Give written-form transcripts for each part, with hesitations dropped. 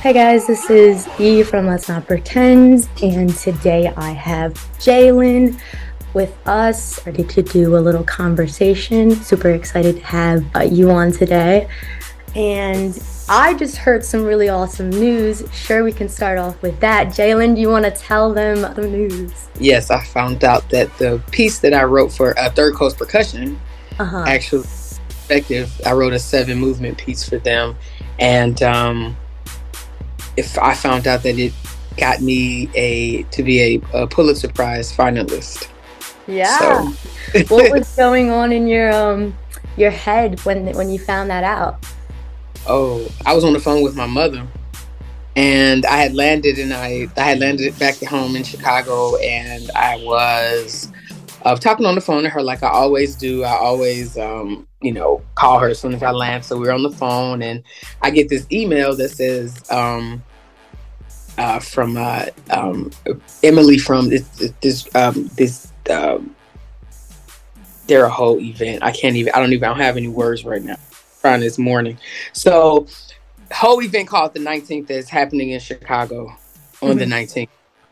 Hi guys, this is E from Let's Not Pretend, and today I have Jalen with us, ready to do a little conversation. Super excited to have you on today. And I just heard some really awesome news. Sure, we can start off with that. Jalen, do you want to tell them the news? Yes, I found out that the piece that I wrote for Third Coast Percussion, actually effective. I wrote a 7-movement piece for them, and if I found out that it got me to be a Pulitzer Prize finalist. Yeah. So. What was going on in your head when you found that out? Oh, I was on the phone with my mother, and I had landed, and I had landed back at home in Chicago, and I was talking on the phone to her like I always do. I always, call her as soon as I land. So we were on the phone, and I get this email that says from Emily from this their whole event. I don't have any words right now. Trying this morning. So whole event called the 19th is happening in Chicago on the 19th.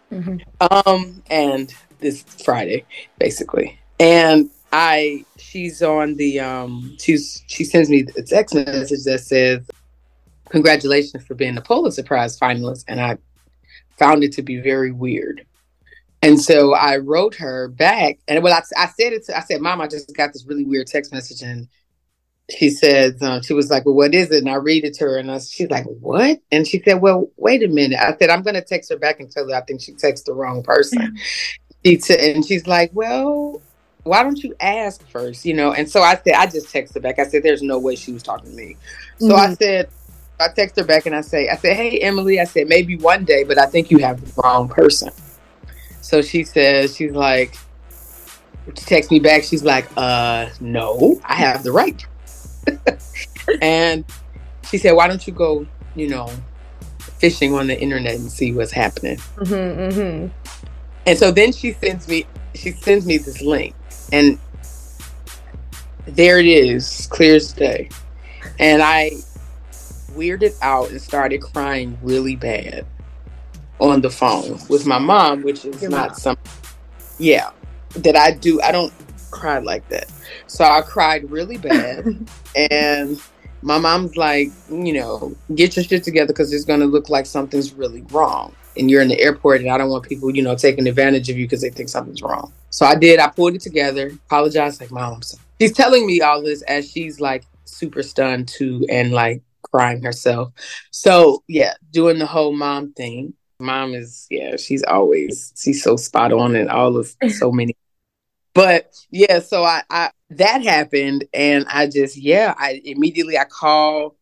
And this Friday, basically. And she's on the she sends me a text message that says, "Congratulations for being a Pulitzer Prize finalist." And I found it to be very weird. And so I wrote her back, and I said, "Mom, I just got this really weird text message," and she said, she was like, "Well, what is it?" And I read it to her, and she's like, "What?" And she said, "Well, wait a minute." I said, "I'm going to text her back and tell her I think she texted the wrong person." And she's like, "Well, why don't you ask first?" And so I said, I just texted her back. I said, there's no way she was talking to me. So I texted her back, and I said, "Hey, Emily," I said, "maybe one day, but I think you have the wrong person." So she says, she texts me back. She's like, "No, I have the right." And she said, "Why don't you go, fishing on the internet and see what's happening?" And so then she sends me this link, and there it is, clear as day. And I weirded out and started crying really bad on the phone with my mom, which is not something, that I do. I don't cry like that. So I cried really bad. And my mom's like, "Get your shit together, because it's going to look like something's really wrong. And you're in the airport, and I don't want people, taking advantage of you because they think something's wrong." So I did. I pulled it together, apologized, like, "Mom, I'm sorry." She's telling me all this as she's like super stunned too, and like crying herself. So yeah, doing the whole mom thing. Mom is, she's so spot on in all of so many. But yeah, so I that happened, and I just, I immediately call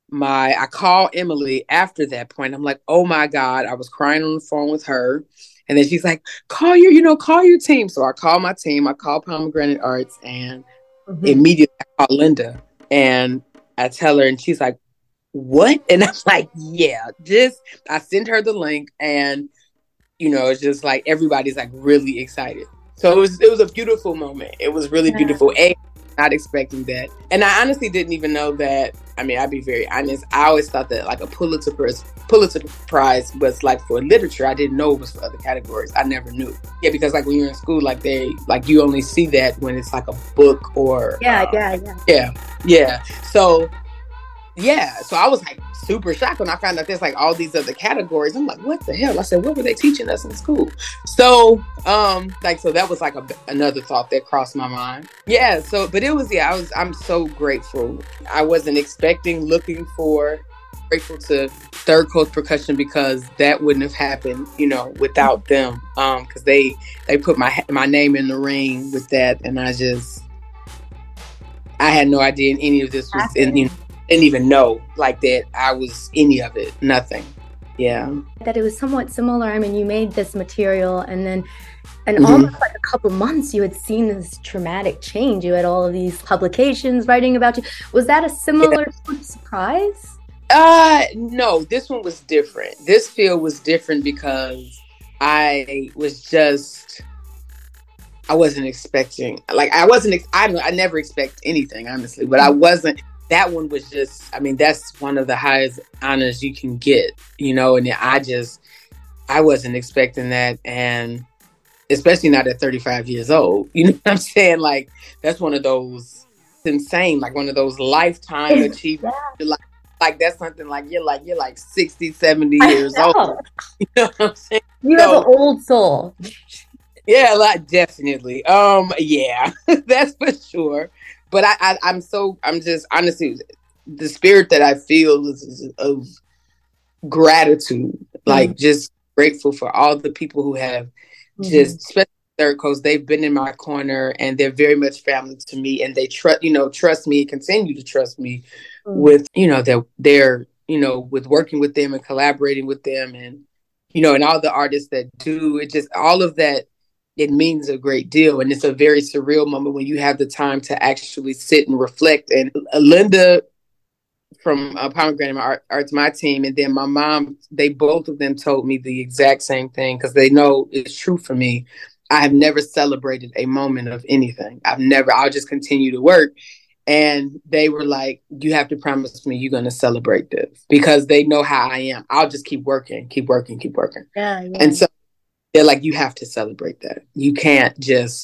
Emily after that point. I'm like, oh my God, I was crying on the phone with her. And then she's like, call your team. So I call my team, I call Pomegranate Arts, and immediately I call Linda, and I tell her, and she's like, "What?" And I'm like, I send her the link, and it's just like everybody's like really excited. So it was a beautiful moment. It was really beautiful. Not expecting that. And I honestly didn't even know that. I mean, I'd be very honest. I always thought that like a Pulitzer Prize was like for literature. I didn't know it was for other categories. I never knew. Yeah, because like when you're in school, like you only see that when it's like a book or yeah. So I was like super shocked when I found out there's like all these other categories. I'm like, what the hell? I said, what were they teaching us in school? So so that was like another thought that crossed my mind. Yeah. So, but it was, I'm so grateful. I wasn't grateful to Third Coast Percussion, because that wouldn't have happened, without them. Cause they put my name in the ring with that. And I had no idea any of this was didn't even know like that I was any of it. Nothing. Yeah. That it was somewhat similar. I mean, you made this material, and then almost like a couple months you had seen this traumatic change. You had all of these publications writing about you. Was that a similar sort of surprise? No, this one was different. This field was different because I wasn't expecting, I never expect anything, honestly, but I wasn't. that one was just, I mean, that's one of the highest honors you can get, you know, and I wasn't expecting that. And especially not at 35 years old, you know what I'm saying? Like, that's one of those, it's insane, like one of those lifetime achievements. Yeah. Like that's something like you're like 60, 70 years old. You know what I'm saying? You have an old soul. Yeah, like definitely. Yeah, that's for sure. But I'm just honestly, the spirit that I feel is of gratitude, like just grateful for all the people who have just, especially Third Coast, they've been in my corner and they're very much family to me, and they trust me, continue to trust me with, their with working with them and collaborating with them, and and all the artists that do it, just all of that. It means a great deal. And it's a very surreal moment when you have the time to actually sit and reflect. And Linda from Pomegranate Arts, my team, and then my mom, they both of them told me the exact same thing because they know it's true for me. I have never celebrated a moment of anything. I'll just continue to work. And they were like, you have to promise me you're going to celebrate this, because they know how I am. I'll just keep working. Yeah. And so they're like, you have to celebrate that. You can't just,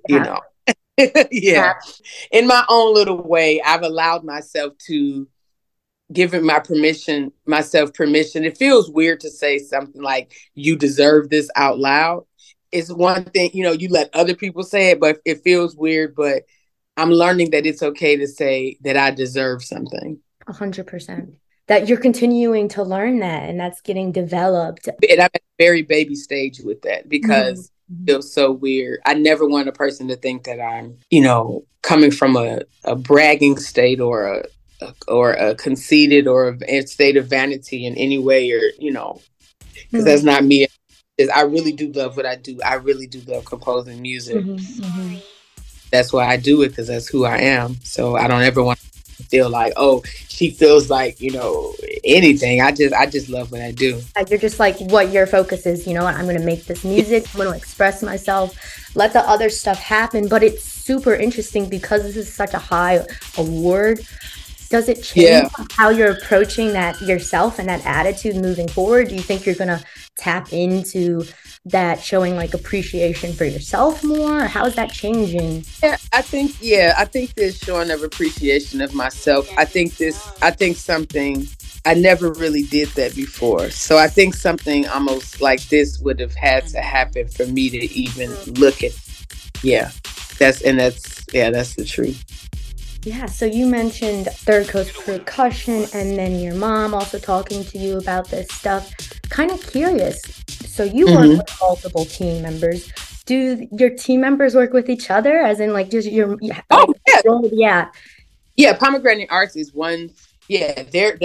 Yeah. In my own little way, I've allowed myself to give myself permission. It feels weird to say something like, you deserve this out loud. It's one thing, you let other people say it, but it feels weird. But I'm learning that it's okay to say that I deserve something. 100%. That you're continuing to learn that, and that's getting developed. And I'm at a very baby stage with that, because it feels so weird. I never want a person to think that I'm, coming from a bragging state or a conceited or a state of vanity in any way, or, because that's not me. I really do love what I do. I really do love composing music. That's why I do it, because that's who I am. So I don't ever want to feel like, oh, she feels like, anything. I just love what I do. You're just like, what your focus is, I'm going to make this music, I'm going to express myself, let the other stuff happen. But it's super interesting because this is such a high award. Does it change how you're approaching that yourself and that attitude moving forward? Do you think you're going to tap into that, showing like appreciation for yourself more? How is that changing? I think this showing of appreciation of myself. I think something, I never really did that before. So I think something almost like this would have had to happen for me to even look at. That's the truth. Yeah, so you mentioned Third Coast Percussion, and then your mom also talking to you about this stuff. Kind of curious. So you work with multiple team members. Do your team members work with each other? As in, like, just your? Yeah. Pomegranate Arts is one. Yeah, they're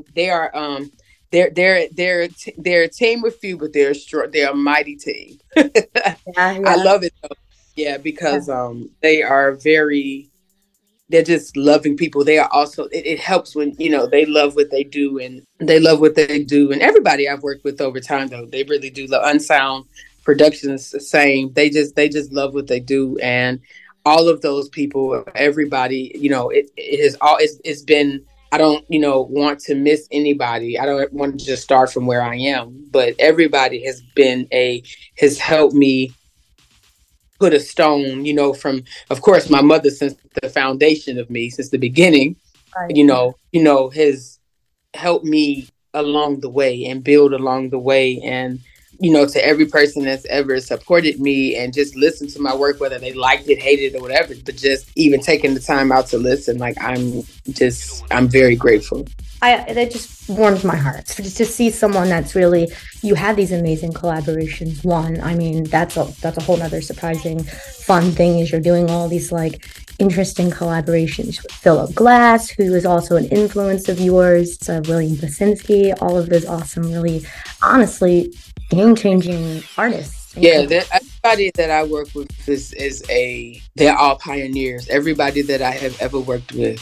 a team with few, but they're a mighty team. I love it though. Yeah, because they are very. They're just loving people. They are also, it helps when, they love what they do, and everybody I've worked with over time, though, they really do love. Unsound Productions, the same. They just love what they do. And all of those people, everybody, it's been, I don't, want to miss anybody. I don't want to just start from where I am, but everybody has helped me put a stone, from, of course, my mother, since the foundation of me, since the beginning, has helped me along the way and build along the way. And, to every person that's ever supported me and just listened to my work, whether they liked it, hated it, or whatever, but just even taking the time out to listen, like, I'm very grateful. That just warms my heart to see someone that's really, you had these amazing collaborations. One, I mean, that's a whole nother surprising fun thing, is you're doing all these like interesting collaborations with Philip Glass, who is also an influence of yours, William Basinski, all of those awesome, really, honestly, game-changing artists. Yeah, everybody that I work with they're all pioneers. Everybody that I have ever worked with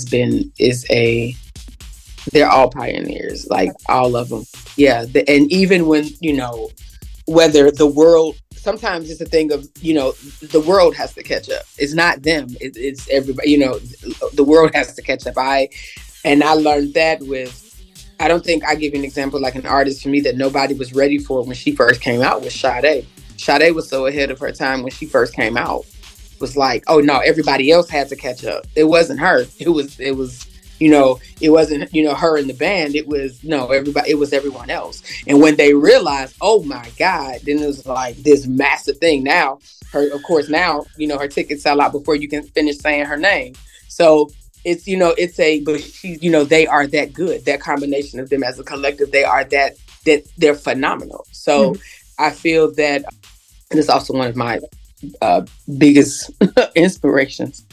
they're all pioneers, like all of them. Yeah. And even when, whether the world sometimes it's a thing of, the world has to catch up. It's not them. It's everybody, the world has to catch up. I learned that with, I don't think, I give you an example, like an artist for me that nobody was ready for when she first came out was Sade. Sade was so ahead of her time when she first came out. It was like, oh no, everybody else had to catch up. It wasn't her. It was, it wasn't, her and the band. It was, no, everybody, it was everyone else. And when they realized, oh my God, then it was like this massive thing. Now, of course, her tickets sell out before you can finish saying her name. So it's, but she's, they are that good. That combination of them as a collective, they are that they're phenomenal. So I feel that, and it's also one of my biggest inspirations.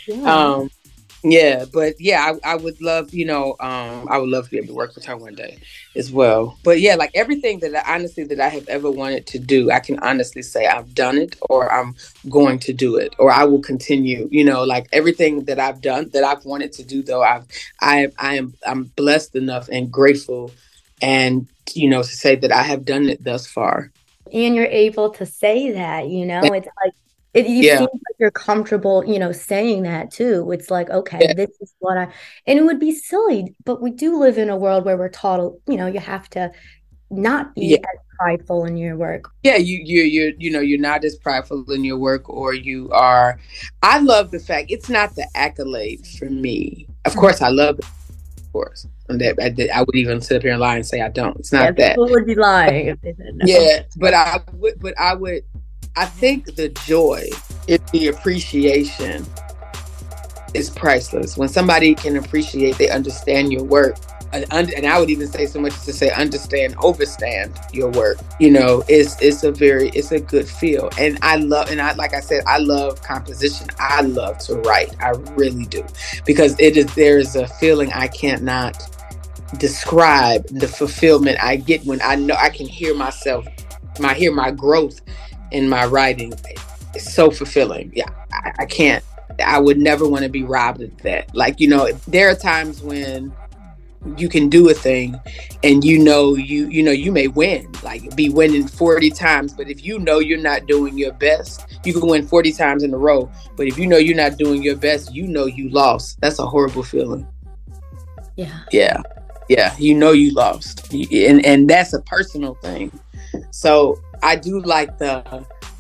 I would love, I would love to be able to work with her one day as well. But yeah, like everything that I have ever wanted to do, I can honestly say I've done it, or I'm going to do it, or I will continue, like everything that I've done that I've wanted to do, though, I'm blessed enough and grateful and, to say that I have done it thus far. And you're able to say that, it's like, you seem like you're comfortable, saying that too. It's like, okay, this is and it would be silly, but we do live in a world where we're taught, you have to not be as prideful in your work. Yeah, you're not as prideful in your work, or you are. I love the fact it's not the accolade for me. Of course, I love it. Of course. And that I would even sit up here and lie and say I don't. It's not that. People would be lying if they said no. Yeah, but I would. I think the joy, the appreciation is priceless. When somebody can appreciate, they understand your work. And I would even say so much as to say understand, overstand your work. It's a good feel. And like I said, I love composition. I love to write. I really do. Because there is a feeling I cannot describe, the fulfillment I get when I know I can hear myself, hear my growth in my writing. It's so fulfilling. Yeah, I can't. I would never want to be robbed of that. Like, there are times when you can do a thing and you may win, like be winning 40 times, but if you're not doing your best, you can win 40 times in a row, but if you're not doing your best, you lost. That's a horrible feeling. Yeah, you lost, and that's a personal thing. So I do like I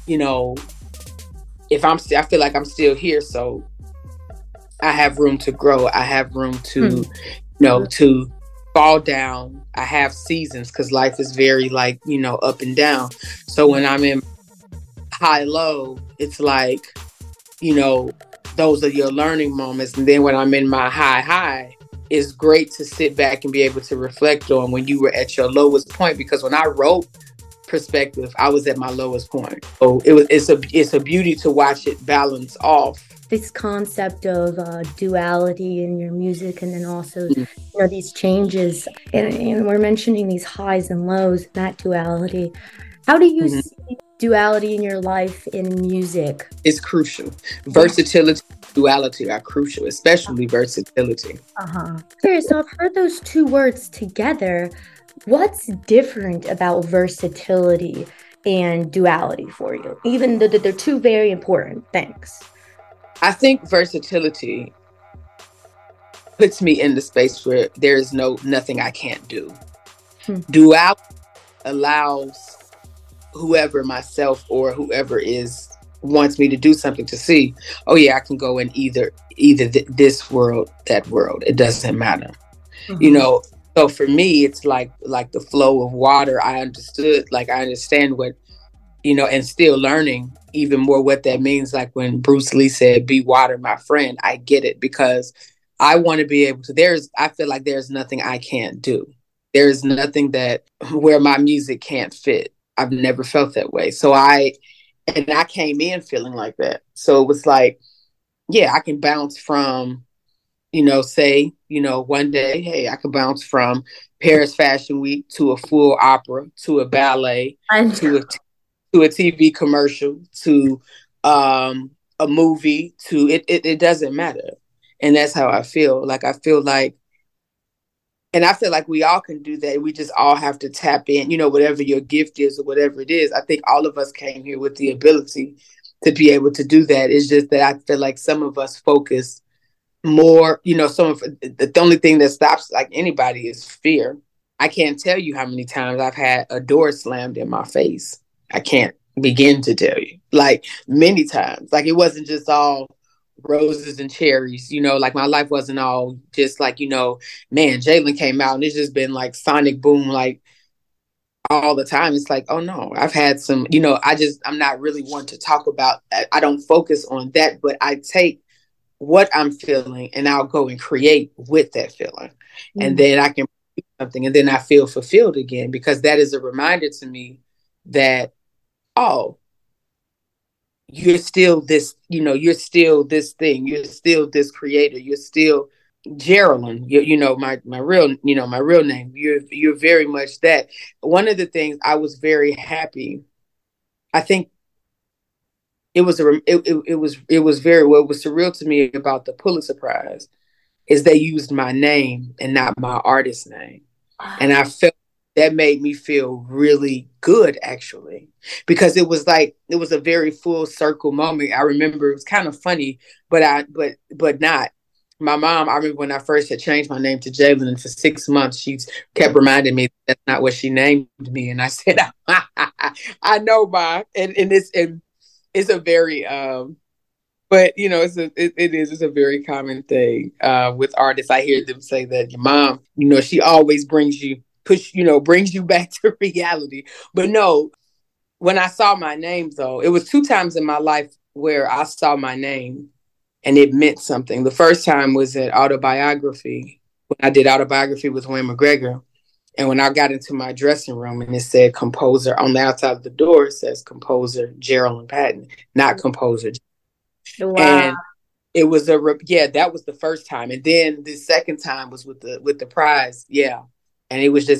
feel like I'm still here, so I have room to grow. I have room to, to fall down. I have seasons, because life is very up and down. So when I'm in high low, it's like, those are your learning moments. And then when I'm in my high, it's great to sit back and be able to reflect on when you were at your lowest point, because when I wrote Perspective, I was at my lowest point. So it's a beauty to watch it balance off. This concept of duality in your music, and then also these changes, and we're mentioning these highs and lows, that duality. How do you see duality in your life in music? It's crucial. Versatility, duality are crucial, especially versatility. Okay, so I've heard those two words together. What's different about versatility and duality for you? Even though they're two very important things. I think versatility puts me in the space where there is nothing I can't do. Duality allows whoever, myself or whoever wants me to do something, to see, oh yeah, I can go in either this world, that world. It doesn't matter. So for me, it's like the flow of water. I understand what, and still learning even more what that means. Like when Bruce Lee said, "Be water, my friend," I get it, because I want to be able to, I feel like there's nothing I can't do. There is nothing where my music can't fit. I've never felt that way. So I came in feeling like that. So it was like, yeah, I can bounce from, one day, hey, I could bounce from Paris Fashion Week to a full opera, to a ballet, to a TV commercial, to a movie, to it doesn't matter. And that's how I feel. Like, I feel like And I feel like we all can do that. We just all have to tap in, whatever your gift is or whatever it is. I think all of us came here with the ability to be able to do that. It's just that I feel like some of us focus more, some of the only thing that stops like anybody is fear. I can't tell you how many times I've had a door slammed in my face. I can't begin to tell you. Like many times. Like it wasn't just all roses and cherries, like my life wasn't all just like, man, Jalen came out and it's just been like sonic boom, like all the time. It's like, oh no, I've had some, I'm not really one to talk about that. I don't focus on that, but I take what I'm feeling and I'll go and create with that feeling. And then I can do something and then I feel fulfilled again, because that is a reminder to me that, oh, you're still this, you're still this thing. You're still this creator. You're still Geraldine. My real, my real name. You're very much that. One of the things I was very happy. I think it was what was surreal to me about the Pulitzer Prize is they used my name and not my artist name, and I felt that made me feel really good, actually, because it was a very full circle moment. I remember it was kind of funny, but not. My mom, I remember when I first had changed my name to Jalen, and for 6 months, she kept reminding me that's not what she named me. And I said, I know, Ma. And it's a very, but it's a very common thing with artists. I hear them say that your mom, she always brings you back to reality. But no, when I saw my name, though, it was 2 times in my life where I saw my name and it meant something. The first time was at Autobiography, when I did Autobiography with Wayne McGregor. And when I got into my dressing room and it said composer on the outside of the door, it says composer Geraldine Patton, not composer. Wow. And it was that was the first time. And then the second time was with the prize. Yeah. And it was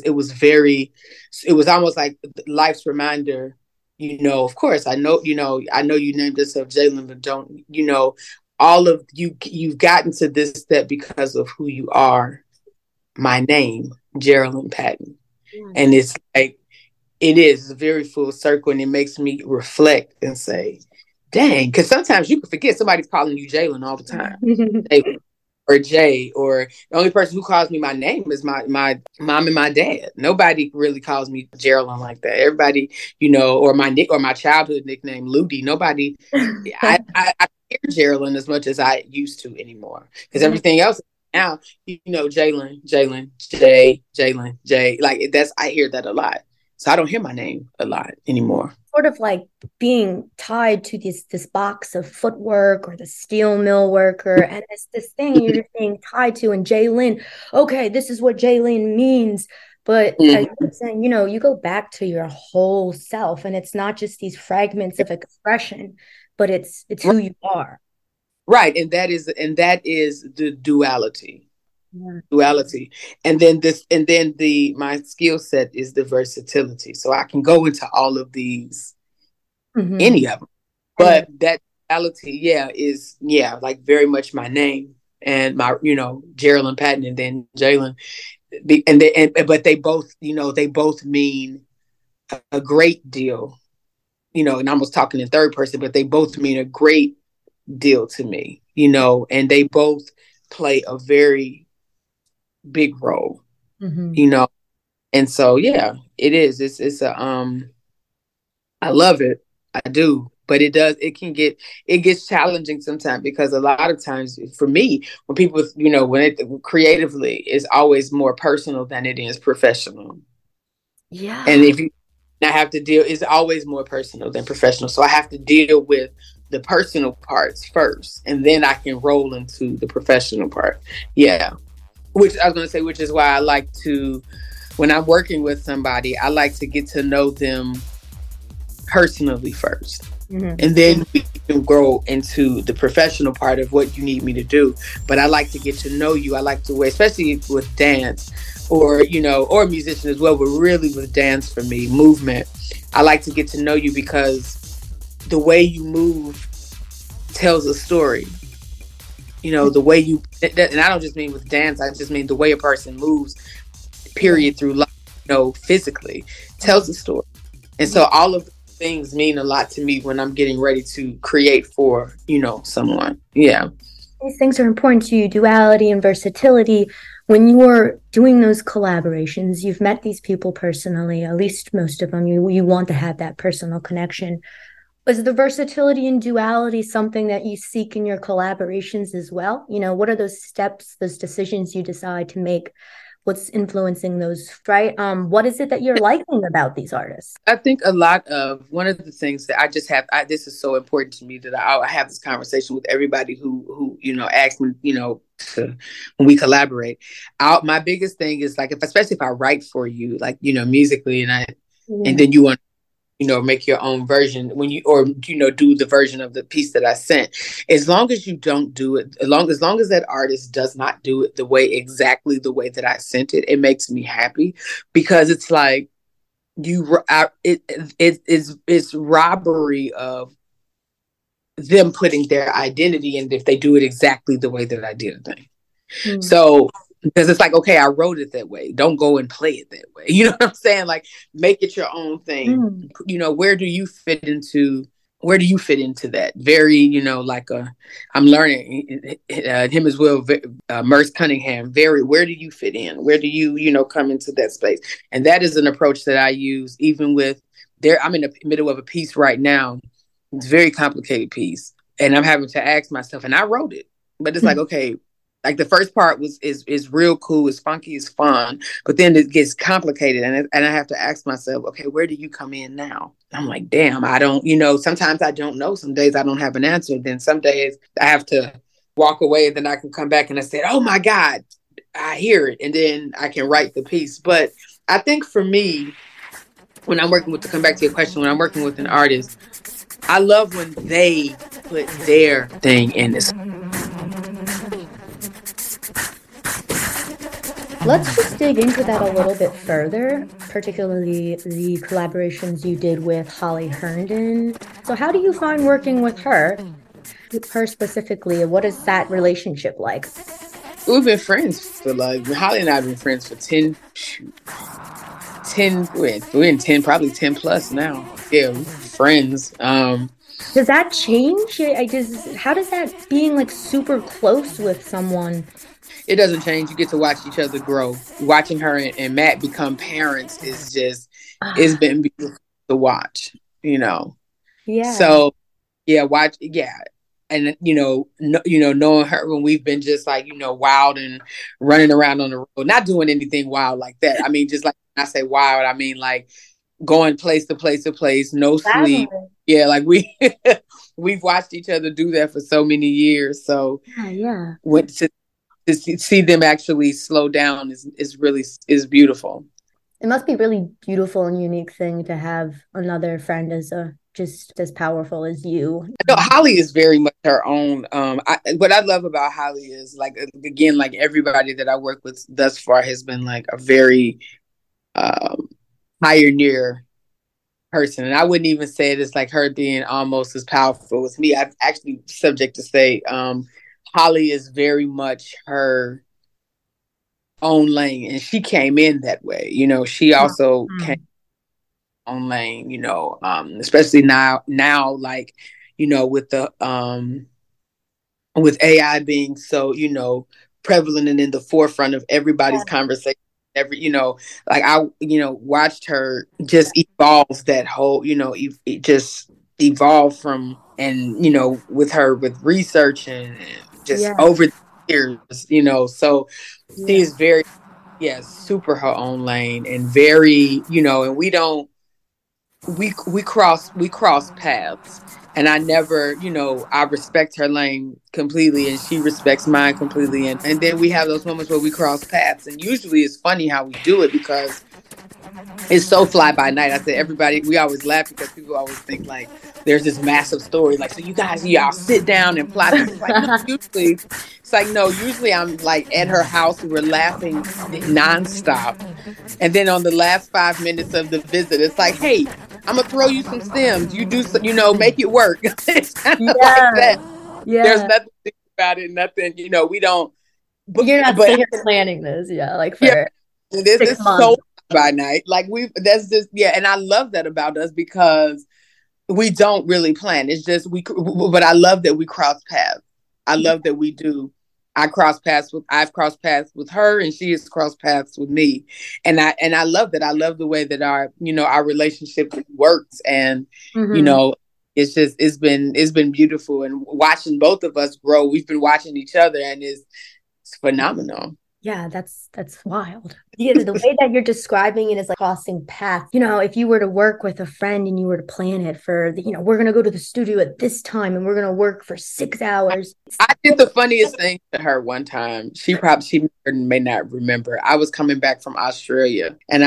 almost like life's reminder, of course, I know you named yourself Jalen, but don't, all of you've gotten to this step because of who you are. My name, Geraldine Patton. Yeah. And it's like, it's a very full circle, and it makes me reflect and say, dang, because sometimes you can forget somebody's calling you Jalen all the time. Or Jay, or the only person who calls me my name is my mom and my dad. Nobody really calls me Geraldine like that. Everybody, or my childhood nickname, Ludi. Nobody, I hear Geraldine as much as I used to anymore, because everything else now, Jalen, Jay, like I hear that a lot. So I don't hear my name a lot anymore. Sort of like being tied to this box of footwork or the steel mill worker, and it's this thing you're just being tied to. And Jalen, okay, this is what Jalen means. But as you're saying, you go back to your whole self, and it's not just these fragments of expression, but it's who you are. Right, and that is the duality. Yeah. Duality, and then my skill set is the versatility, so I can go into all of these, any of them. But that duality, is like very much my name and my Geraldine Patton, and then Jalen, but they both mean a great deal, and I was talking in third person, but they both mean a great deal to me, and they both play a very big role, and so it is. It's I love it, I do, but it gets challenging sometimes, because a lot of times for me, when people, when it creatively is always more personal than it is professional. Yeah, and if I have to deal, it's always more personal than professional, so I have to deal with the personal parts first, and then I can roll into the professional part. Yeah. Which I was going to say, which is why I like to, when I'm working with somebody, I like to get to know them personally first. And then we can grow into the professional part of what you need me to do. But I like to get to know you. I like to, especially with dance or musician as well, but really with dance for me, movement. I like to get to know you because the way you move tells a story. The way you, and I don't just mean with dance, I just mean the way a person moves period through life, physically tells a story. And so all of those things mean a lot to me when I'm getting ready to create for, someone. Yeah. These things are important to you, duality and versatility. When you're doing those collaborations, you've met these people personally, at least most of them, you want to have that personal connection. Was the versatility and duality something that you seek in your collaborations as well? What are those steps, those decisions you decide to make? What's influencing those, right? What is it that you're liking about these artists? I think a lot of one of the things that I just have, this is so important to me that I have this conversation with everybody who asks me, to when we collaborate. My biggest thing is like, especially if I write for you, like, musically, and then you want make your own version when you do the version of the piece that I sent. As long as you don't do it, as long as that artist does not do it exactly the way that I sent it, it makes me happy, because it's like it's robbery of them putting their identity in if they do it exactly the way that I did the thing. So because it's like, okay, I wrote it that way. Don't go and play it that way. You know what I'm saying? Like, make it your own thing. Where do you fit into that? Very, I'm learning him as well. Merce Cunningham. Where do you fit in? Where do you, come into that space? And that is an approach that I use even with I'm in the middle of a piece right now. It's a very complicated piece. And I'm having to ask myself, and I wrote it, but it's like, okay, like the first part is real cool, it's funky, it's fun, but then it gets complicated, and I have to ask myself, okay, where do you come in now? I'm like, damn, I don't, sometimes I don't know. Some days I don't have an answer. Then some days I have to walk away, and then I can come back and I said, oh my God, I hear it, and then I can write the piece. But I think for me, when I'm working with, to come back to your question, when I'm working with an artist, I love when they put their thing in this. Let's just dig into that a little bit further, particularly the collaborations you did with Holly Herndon. So how do you find working with her specifically? What is that relationship like? We've been friends for Holly and I have been friends for 10, probably 10 plus now. Yeah, we're friends. Does that change? How does that being like super close with someone? It doesn't change. You get to watch each other grow. Watching her and Matt become parents is just, it's been beautiful to watch, Yeah. So, yeah, and knowing her when we've been just like wild and running around on the road, not doing anything wild like that. I mean, just like when I say wild, I mean like going place to place, no sleep. Yeah, like we've watched each other do that for so many years. So to see them actually slow down is really beautiful. It must be really beautiful and unique thing to have another friend just as powerful as you. No, Holly is very much her own. What I love about Holly is, like, again, like everybody that I work with thus far has been like a very pioneer person. And I wouldn't even say it as like her being almost as powerful as me. I'm actually subject to say Holly is very much her own lane, and she came in that way. She also came own lane, especially now, like, with the with AI being so, prevalent and in the forefront of everybody's conversation. Like I, watched her just evolve that whole, it just evolve from, and, with her, with research and just over the years, so she is very, super her own lane, and very, and we cross paths, and I never, I respect her lane completely, and she respects mine completely, and then we have those moments where we cross paths, and usually it's funny how we do it because it's so fly by night. I said, everybody, we always laugh because people always think like there's this massive story, like, so you guys, y'all sit down and plot. It's like, no, usually I'm like at her house, we're laughing nonstop, and then on the last 5 minutes of the visit, it's like, hey, I'm gonna throw you some stems. You do, make it work. It's kind of like that. Yeah. There's nothing about it. Nothing. We don't. But you're not planning this, like for. This Six is so months. by night. Like that's just, yeah. And I love that about us because we don't really plan. It's just but I love that we cross paths. I love that we do. I've crossed paths with her and she has crossed paths with me. And I love that. I love the way that our relationship works. And, you Mm-hmm. know, it's been beautiful. And watching both of us grow, we've been watching each other and it's phenomenal. Yeah, that's wild. Yeah, the way that you're describing it is like crossing paths. If you were to work with a friend and you were to plan it for we're gonna go to the studio at this time and we're gonna work for 6 hours. I did the funniest thing to her one time. She may not remember. I was coming back from Australia and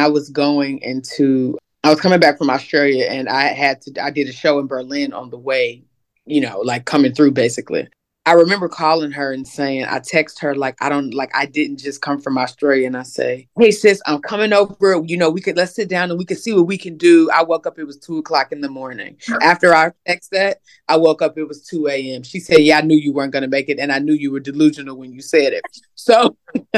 I was coming back from Australia and I did a show in Berlin on the way, like coming through basically. I remember calling her and saying, I text her like I didn't just come from Australia, and I say, "Hey sis, I'm coming over. Let's sit down and we could see what we can do." I woke up, it was 2 o'clock in the morning. After I text that, I woke up, it was 2 a.m. She said, "Yeah, I knew you weren't gonna make it, and I knew you were delusional when you said it." So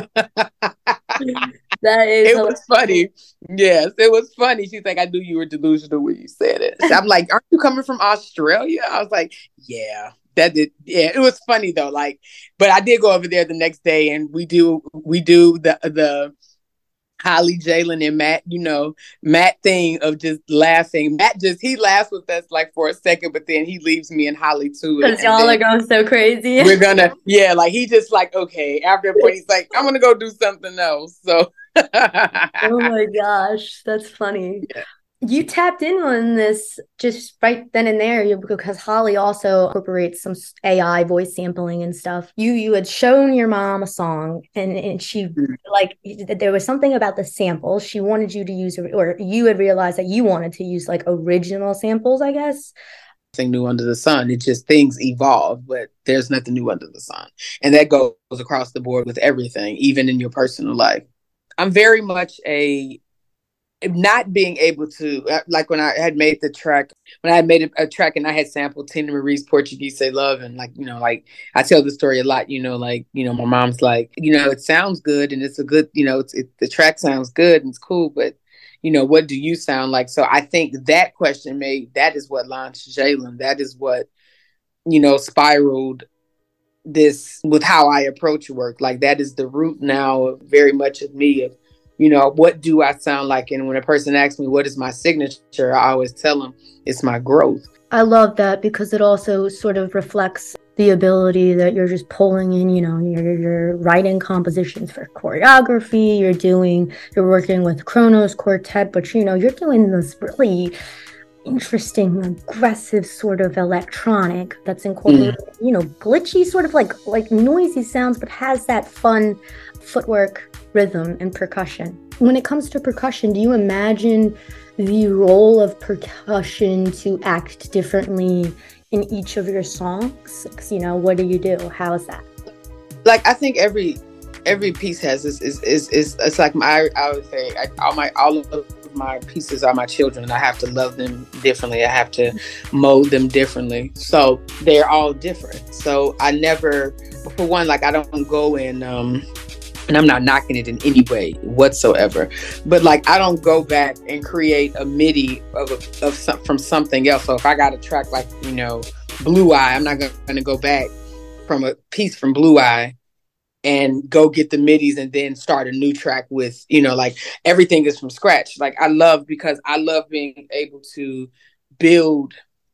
That is it hilarious. was funny. Yes, it was funny. She's like, "I knew you were delusional when you said it." So I'm like, "Aren't you coming from Australia?" I was like, "Yeah." That did, yeah. It was funny though, but I did go over there the next day, and we do the Holly, Jalen, and Matt, Matt thing of just laughing. He laughs with us like for a second, but then he leaves me and Holly to it, Because and y'all are then going so crazy. we're gonna, yeah, like he just like, okay. After a point, he's like, "I'm gonna go do something else." So, Oh my gosh, that's funny. yeah. You tapped in on this just right then and there because Holly also incorporates some AI voice sampling and stuff. You had shown your mom a song and she like there was something about the sample she wanted you to use, or you had realized that you wanted to use like original samples, I guess. Nothing new under the sun. It just things evolve, but there's nothing new under the sun, and that goes across the board with everything, even in your personal life. I'm very much a not being able to like when I had made the track when I had made a track and I had sampled Tina Marie's Portuguese Say Love, and like I tell the story a lot, my mom's like, it sounds good and it's a good, the track sounds good and it's cool, but what do you sound like? So I think that question that is what launched Jalen. That is what spiraled this with how I approach work. Like that is the root now of very much of me of, what do I sound like? And when a person asks me, what is my signature? I always tell them it's my growth. I love that because it also sort of reflects the ability that you're just pulling in, you're writing compositions for choreography, you're working with Kronos Quartet, but you're doing this really interesting, aggressive sort of electronic that's incorporated, glitchy sort of like noisy sounds, but has that fun footwork, rhythm, and percussion. When it comes to percussion, do you imagine the role of percussion to act differently in each of your songs? What do you do? How is that? Like, I think every piece has this is it's like I would say all of my pieces are my children, and I have to love them differently. I have to mold them differently. So they're all different. So I never, for one, like I don't go in and I'm not knocking it in any way whatsoever, but like I don't go back and create a MIDI from something else. So if I got a track like Blue Eye, I'm not going to go back from a piece from Blue Eye and go get the MIDIs and then start a new track with like everything is from scratch. Like I love being able to build.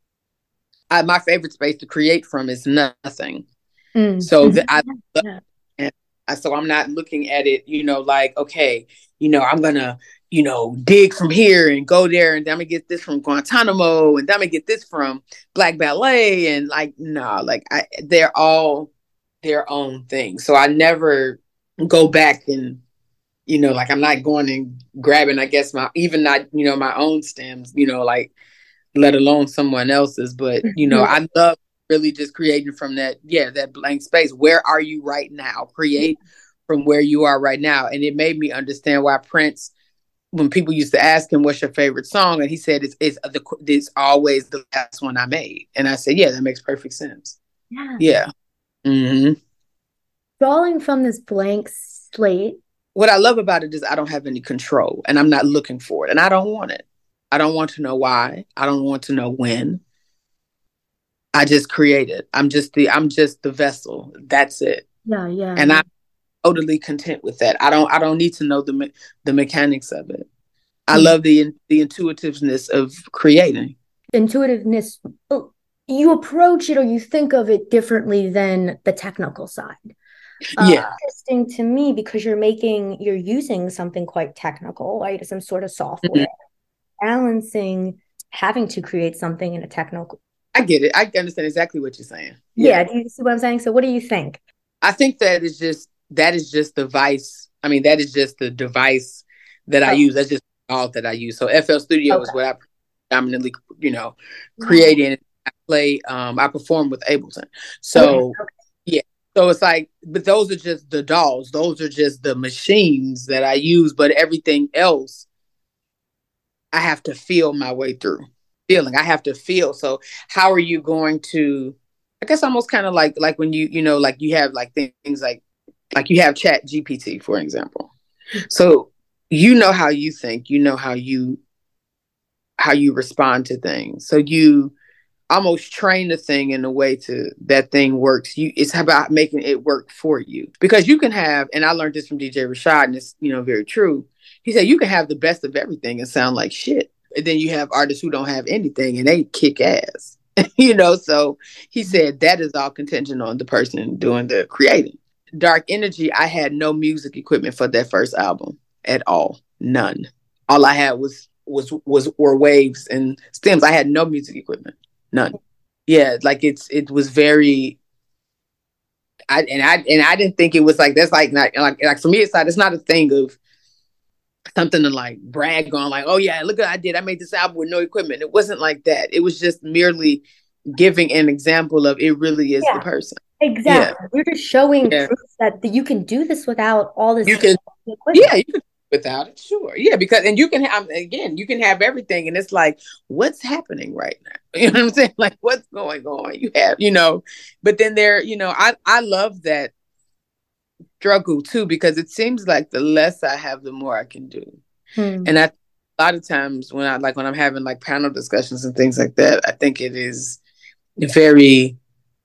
My favorite space to create from is nothing. So that I love. Yeah. So I'm not looking at it, like, okay, I'm going to, dig from here and go there. And then I'm going to get this from Guantanamo. And then I'm going to get this from Black Ballet. And like, no, like they're all their own thing. So I never go back and, like I'm not going and grabbing, I guess, my own stems, like, let alone someone else's. But, I love really just creating from that blank space. Where are you right now? Create from where you are right now. And it made me understand why Prince, when people used to ask him, what's your favorite song? And he said, it's always the last one I made. And I said, yeah, that makes perfect sense. Yeah. Yeah. Mm-hmm. Drawing from this blank slate, what I love about it is I don't have any control and I'm not looking for it and I don't want it. I don't want to know why. I don't want to know when. I just create it. I'm just the vessel. That's it. Yeah, yeah. And I'm totally content with that. I don't need to know the mechanics of it. I love the intuitiveness of creating. Intuitiveness. You approach it or you think of it differently than the technical side. Interesting to me because you're using something quite technical, right? Some sort of software, balancing having to create something in a technical. I get it. I understand exactly what you're saying. Yeah. Do you see what I'm saying? So what do you think? I think that is just the vice. I mean, that is just the device that I use. That's just all that I use. So FL Studio is what I predominantly, create in. I play, I perform with Ableton. So yeah. So it's like, but those are just the dolls. Those are just the machines that I use. But everything else, I have to feel my way through. Feeling. I have to feel. So how are you going to, I guess almost kind of like when you have like things like you have Chat GPT, for example. So you know how you think, you know how you respond to things. So you almost train the thing in a way to that thing works. It's about making it work for you, because you can have, and I learned this from DJ Rashad, and it's very true. He said you can have the best of everything and sound like shit, and then you have artists who don't have anything and they kick ass. So he said that is all contingent on the person doing the creating. Dark Energy, I had no music equipment for that first album at all, none. All I had were waves and stems. I had no music equipment. None. Yeah, like it was very. I didn't think it was like that's like for me it's not a thing of something to like brag on, like, oh yeah, look what I made this album with no equipment. It wasn't like that. It was just merely giving an example of it really is the person. Exactly. Yeah. You're just showing proof that you can do this without all this. You can. Yeah, you can. Without it, sure. Yeah, because, and you can have, again, you can have everything, and it's like, what's happening right now? You know what I'm saying? Like, what's going on? You have, but then there, I love that struggle too, because it seems like the less I have, the more I can do. And a lot of times when I'm having like panel discussions and things like that, I think it is very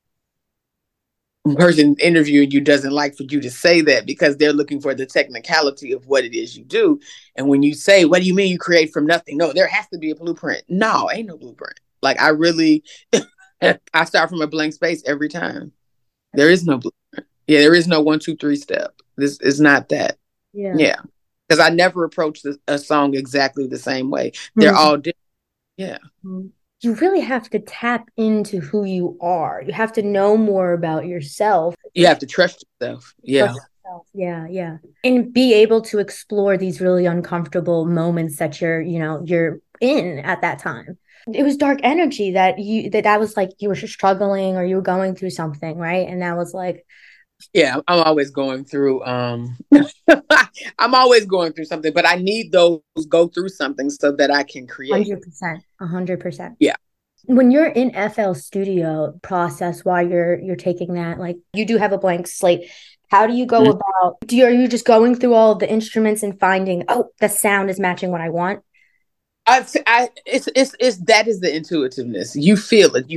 person interviewing you doesn't like for you to say that, because they're looking for the technicality of what it is you do. And when you say, what do you mean you create from nothing? No, there has to be a blueprint. No, ain't no blueprint. Like I really, I start from a blank space every time. There is no blueprint. Yeah, there is no 1, 2, 3 step. This is not that. Yeah. Because I never approach a song exactly the same way. They're all different. Yeah. You really have to tap into who you are. You have to know more about yourself. You have to trust yourself. Yeah. Yeah. And be able to explore these really uncomfortable moments that you're in at that time. It was Dark Energy that was like you were struggling or you were going through something, right? And that was like, yeah, I'm always going through I'm always going through something, but I need those go through something so that I can create. 100%. Yeah. When you're in FL Studio process while you're taking that, like you do have a blank slate. How do you go about, are you just going through all of the instruments and finding, the sound is matching what I want? It's that is the intuitiveness. You feel it,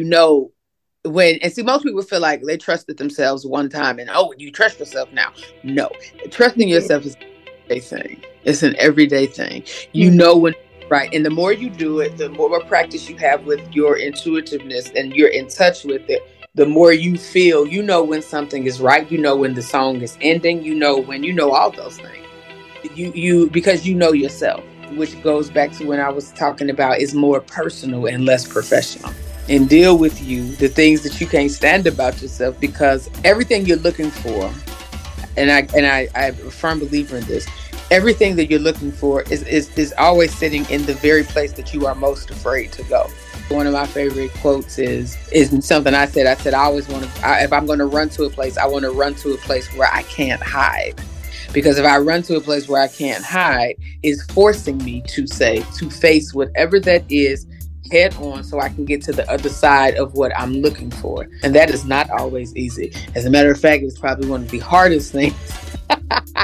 most people feel like they trusted themselves one time and, you trust yourself now. No, trusting yourself is an everyday thing. It's an everyday thing. You know when, right. And the more you do it, the more practice you have with your intuitiveness and you're in touch with it, the more you feel, when something is right, when the song is ending, when all those things. Because you know yourself, which goes back to when I was talking about is more personal and less professional. And deal with the things that you can't stand about yourself, because everything you're looking for, and I'm a firm believer in this, everything that you're looking for is always sitting in the very place that you are most afraid to go. One of my favorite quotes is something I said. I said, I always want to, if I'm going to run to a place, I want to run to a place where I can't hide. Because if I run to a place where I can't hide, it's forcing me to face whatever that is head on, so I can get to the other side of what I'm looking for. And that is not always easy. As a matter of fact, it's probably one of the hardest things.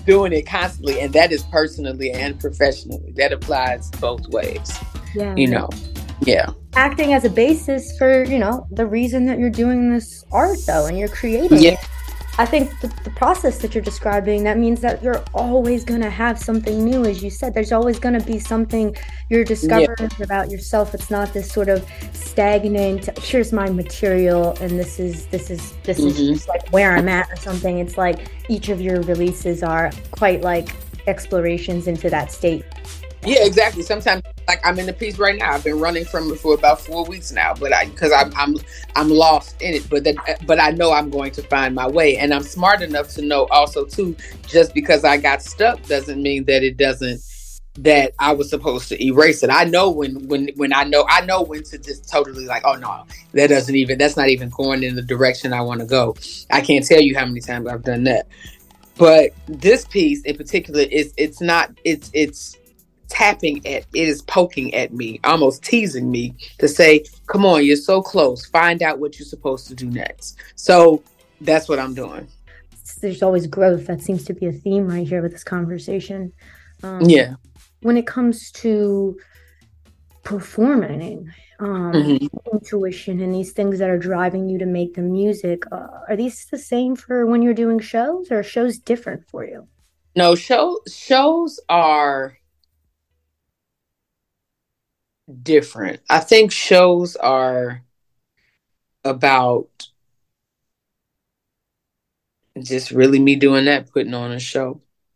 doing it constantly, and that is personally and professionally. That applies both ways. Yeah. You know. Yeah. Acting as a basis for, the reason that you're doing this art, though, and you're creating it. I think the process that you're describing, that means that you're always going to have something new. As you said, there's always going to be something you're discovering about yourself. It's not this sort of stagnant, here's my material and this is just like where I'm at or something. It's like each of your releases are quite like explorations into that state. Yeah, exactly. Sometimes, like I'm in the piece right now. I've been running from it for about 4 weeks now, but I'm lost in it. But I know I'm going to find my way, and I'm smart enough to know also too. Just because I got stuck doesn't mean that I was supposed to erase it. I know when I know when to just totally like, oh no, that's not even going in the direction I want to go. I can't tell you how many times I've done that. But this piece in particular it's tapping at, it is poking at me, almost teasing me to say, come on, you're so close, find out what you're supposed to do next. So that's what I'm doing. There's always growth. That seems to be a theme right here with this conversation. When it comes to performing, intuition and these things that are driving you to make the music, are these the same for when you're doing shows, or are shows different for you? No, shows are different. I think shows are about just really me doing that, putting on a show.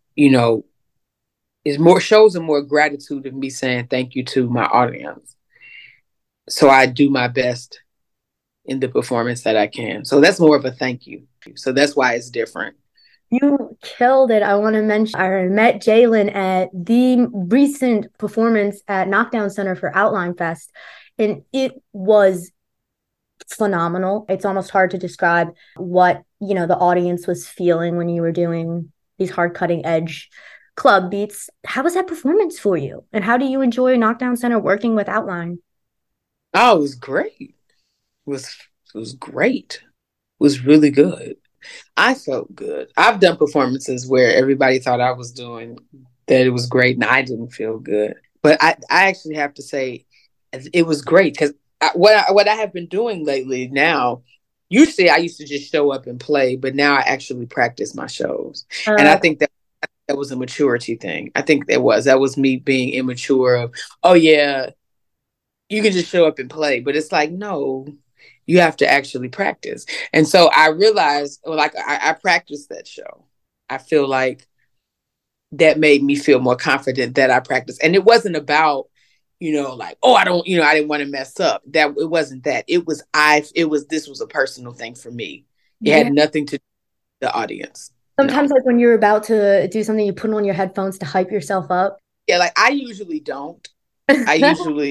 Is more shows are more gratitude of me saying thank you to my audience. So I do my best in the performance that I can. So that's more of a thank you. So that's why it's different. You killed it. I want to mention I met Jalen at the recent performance at Knockdown Center for Outline Fest, and it was phenomenal. It's almost hard to describe what, the audience was feeling when you were doing these hard cutting edge club beats. How was that performance for you? And how do you enjoy Knockdown Center working with Outline? Oh, it was great. It was great. It was really good. I felt good. I've done performances where everybody thought I was doing that it was great and I didn't feel good. But I actually have to say it was great because what I have been doing lately now, usually I used to just show up and play, but now I actually practice my shows. And I think that was a maturity thing. I think that was me being immature of, oh yeah, you can just show up and play. But it's like, no, you have to actually practice. And so I realized, like, I practiced that show. I feel like that made me feel more confident that I practiced. And it wasn't about, like, oh, I didn't want to mess up. That it wasn't that. This was a personal thing for me. It had nothing to do with the audience. Sometimes, like when you're about to do something, you put on your headphones to hype yourself up. Yeah, like I usually don't. I usually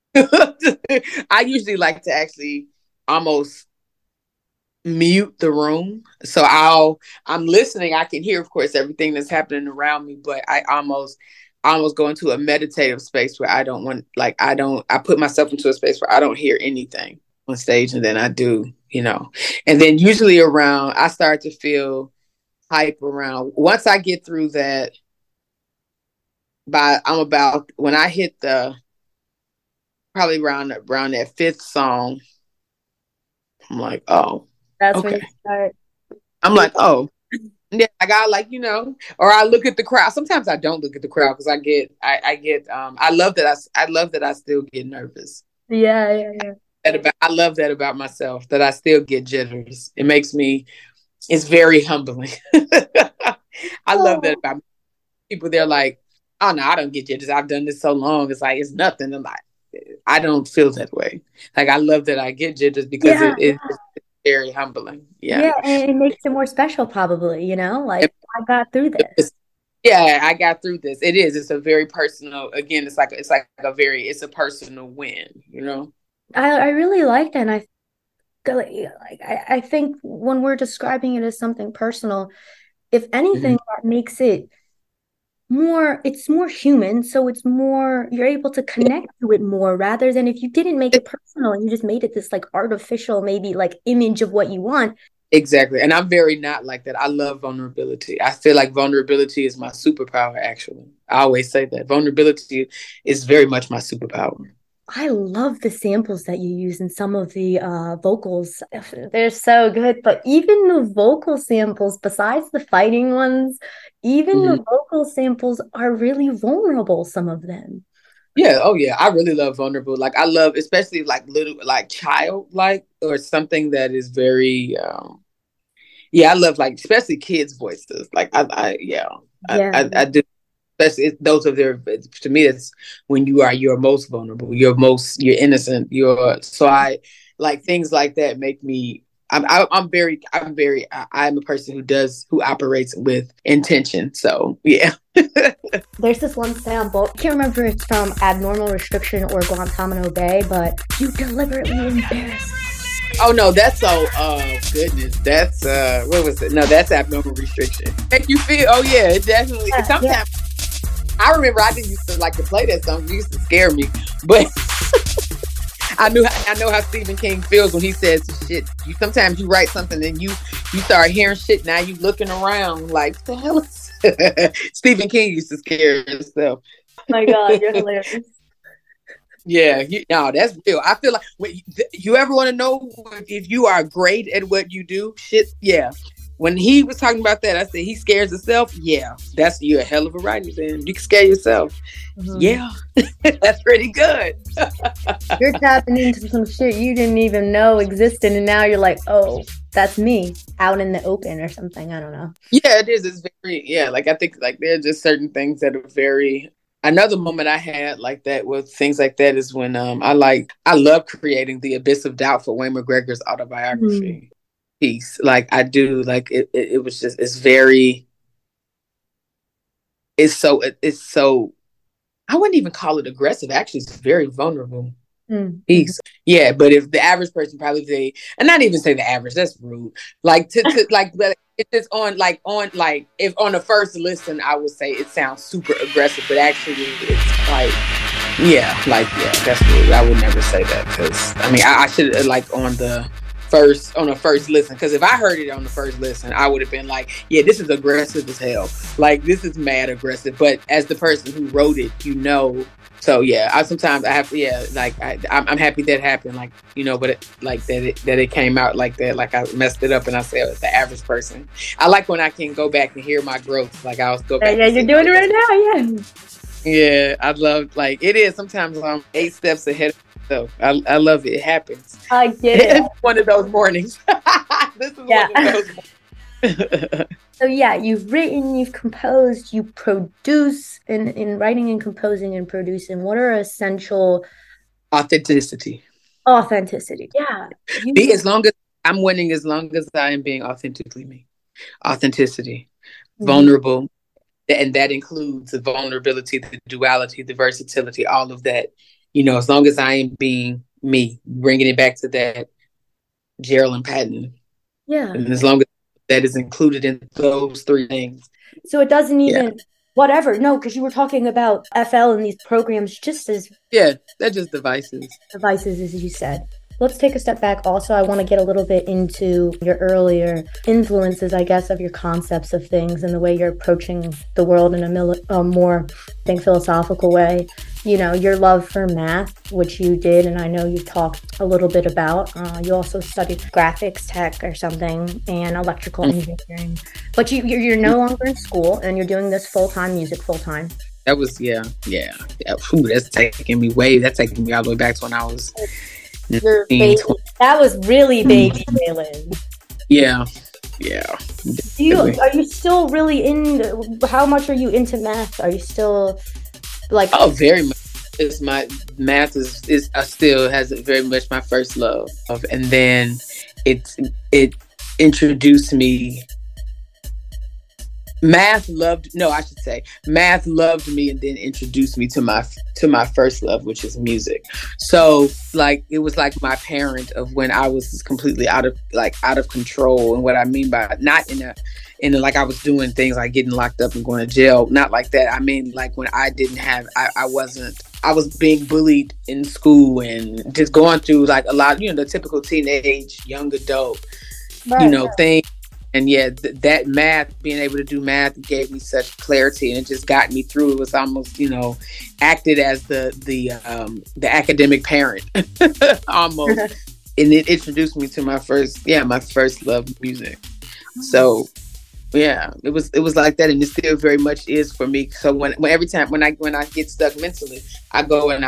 like to actually almost mute the room. So I'm listening. I can hear, of course, everything that's happening around me, but I almost go into a meditative space where I put myself into a space where I don't hear anything on stage, and then I do, and then usually I start to feel hype around. Once I get through that, when I hit probably around that fifth song, I'm like, oh, that's okay. When you start. I'm like, oh, yeah. I got or I look at the crowd. Sometimes I don't look at the crowd because I love that I still get nervous. Yeah. I love that about myself, that I still get jitters. It's very humbling. I love that about people. They're like, oh no, I don't get jitters. I've done this so long. It's like, it's nothing. I'm like, I don't feel that way. Like, I love that I get jitters because it's very humbling. Yeah, and it makes it more special, probably, like, I got through this. Yeah, I got through this. It is. It's a very personal, again, it's a personal win, I really like that. And I think when we're describing it as something personal, if anything, that makes it it's more human. So you're able to connect to it more, rather than if you didn't make it personal and you just made it this like artificial, maybe like image of what you want. Exactly. And I'm very not like that. I love vulnerability. I feel like vulnerability is my superpower, actually. I always say that. Vulnerability is very much my superpower. I love the samples that you use in some of the vocals. They're so good. But even the vocal samples, besides the fighting ones, even Mm-hmm. the vocal samples are really vulnerable, some of them. Yeah. Oh, yeah. I really love vulnerable. Like, I love, especially like little, like childlike or something that is very, yeah, I love like, especially kids' voices. Like, yeah, Yeah. I do. Those are their, to me, it's when you're most vulnerable, you're innocent, so I like things like that make me, I'm a person who operates with intention. So yeah. There's this one sample, I can't remember if it's from Abnormal Restriction or Guantanamo Bay, but you deliberately embarrass. Oh no, that's so goodness. That's what was it? No, that's Abnormal Restriction. Make you feel, oh yeah, it definitely, sometimes yeah. I remember I didn't used to like to play that song. It used to scare me, but I know how Stephen King feels when he says shit. Sometimes you write something and you start hearing shit. Now you looking around like, what the hell is Stephen King used to scare himself. Oh my God, you're hilarious. Yeah, no, that's real. I feel like when you ever want to know if you are great at what you do, shit, yeah. When he was talking about that, I said he scares himself. Yeah, you're a hell of a writer. Then you can scare yourself. Mm-hmm. Yeah, that's pretty good. You're tapping into some shit you didn't even know existed, and now you're like, oh, that's me out in the open or something. I don't know. Yeah, it is. It's very like I think like there are just certain things that are very. Another moment I had like that with things like that is when I love creating the Abyss of Doubt for Wayne McGregor's autobiography. Piece. Like I do, like it was just, it's so I wouldn't even call it aggressive. Actually, it's very vulnerable piece. Yeah, but if the average person probably say, and not even say the average, that's rude. Like to like if it's on if on the first listen, I would say it sounds super aggressive, but actually it's like that's rude. I would never say that because I mean I should like on the first listen, because if I heard it on the first listen, I would have been like, yeah, this is aggressive as hell, like this is mad aggressive. But as the person who wrote it, so yeah, I'm happy that happened, like, but it came out like that, like I messed it up and I said it's the average person. I like when I can go back and hear my growth, like I'll go back. Yeah, you're doing it right now. Yeah, I love, like, it is sometimes I'm 8 steps ahead of. So I love it. It happens. I get it. It's one of those mornings. This is one of those mornings. So yeah, you've written, you've composed, you produce. In writing and composing and producing, what are essential? Authenticity. Yeah. As long as I'm winning, as long as I am being authentically me. Authenticity. Vulnerable. And that includes the vulnerability, the duality, the versatility, all of that. As long as I am being me, bringing it back to that Geraldine Patton. Yeah. And as long as that is included in those 3 things. So it doesn't even, whatever. No, because you were talking about FL and these programs just as. Yeah, they're just devices. Devices, as you said. Let's take a step back. Also, I want to get a little bit into your earlier influences, I guess, of your concepts of things and the way you're approaching the world in a more, I think, philosophical way. Your love for math, which you did, and I know you've talked a little bit about. You also studied graphics tech or something and electrical engineering. But you're no longer in school and you're doing this music full-time. That was, yeah. That's taking me all the way back to when I was... Your baby. That was really baby Jalen. Yeah. Are you still really how much are you into math? Are you still like? Oh, very much. Math is still has very much my first love and then it introduced me. Math loved me and then introduced me to my first love, which is music. So like it was like my parent of when I was completely out of control. And what I mean by not in a like I was doing things like getting locked up and going to jail, not like that. I mean like when I was being bullied in school and just going through like a lot, the typical teenage young adult Right. things. And yeah, that math, being able to do math gave me such clarity, and it just got me through. It was almost, acted as the academic parent almost. And it introduced me to my first love music. So yeah, it was like that, and it still very much is for me. So when every time when I get stuck mentally, I go and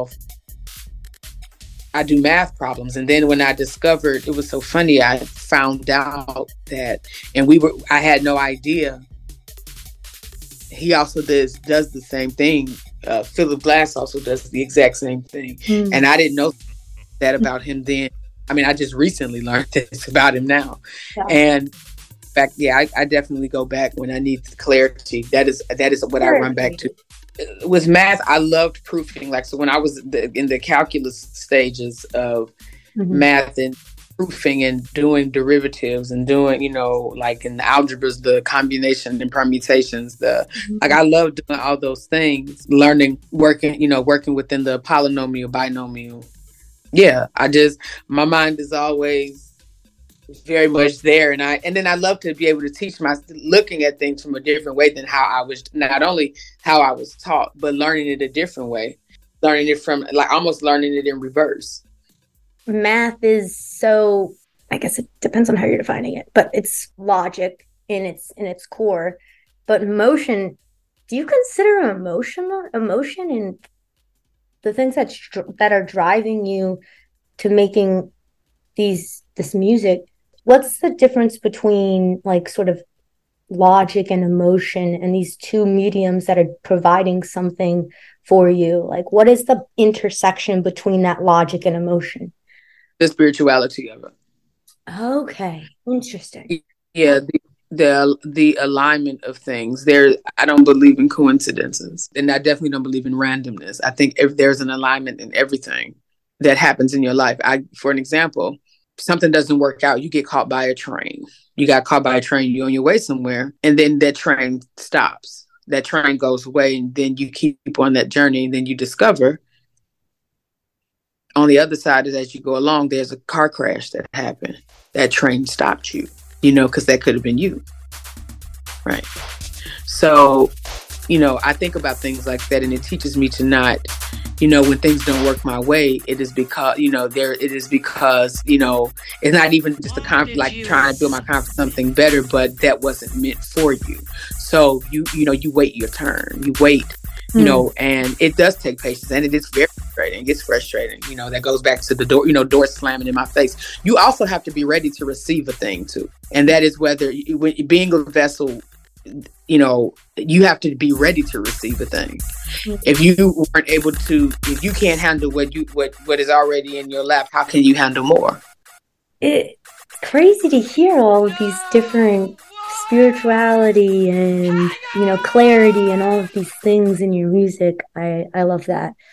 I do math problems. And then when I discovered, it was so funny, I found out that, and I had no idea, he also does the same thing. Philip Glass also does the exact same thing. And I didn't know that about him then. I mean, I just recently learned this about him now. Yeah. And in fact, yeah, I definitely go back when I need clarity. That is what I run back to. With math, I loved proofing. Like, so when I was in the calculus stages of math and proofing and doing derivatives and doing, like in the algebras, the combination and permutations, like I loved doing all those things, working within the polynomial, binomial. Yeah, my mind is always very much there, and then I love to be able to teach looking at things from a different way than how I was, not only how I was taught, but learning it a different way, learning it from, like, almost learning it in reverse. Math is so, I guess it depends on how you're defining it, but it's logic in its core. But emotion, do you consider emotion in the things that are driving you to making this music? What's the difference between, like, sort of logic and emotion and these two mediums that are providing something for you? Like, what is the intersection between that logic and emotion? The spirituality of it. Okay, interesting. Yeah, the alignment of things. I don't believe in coincidences, and I definitely don't believe in randomness. I think if there's an alignment in everything that happens in your life. For an example, something doesn't work out, you get caught by a train. You got caught by a train, you're on your way somewhere, and then that train stops. That train goes away, and then you keep on that journey, and then you discover on the other side, as you go along, there's a car crash that happened. That train stopped you, because that could have been you. Right. So, I think about things like that, and it teaches me to not, when things don't work my way, it is because, it's not even just like trying to build my confidence something better, but that wasn't meant for you. So you wait your turn, you wait, and it does take patience, and it is very frustrating. It's frustrating. That goes back to the door slamming in my face. You also have to be ready to receive a thing too. And that is whether being a vessel, you have to be ready to receive a thing. If you weren't able to, if you can't handle what is already in your lap, how can you handle more? It's crazy to hear all of these different spirituality and, clarity and all of these things in your music. I love that.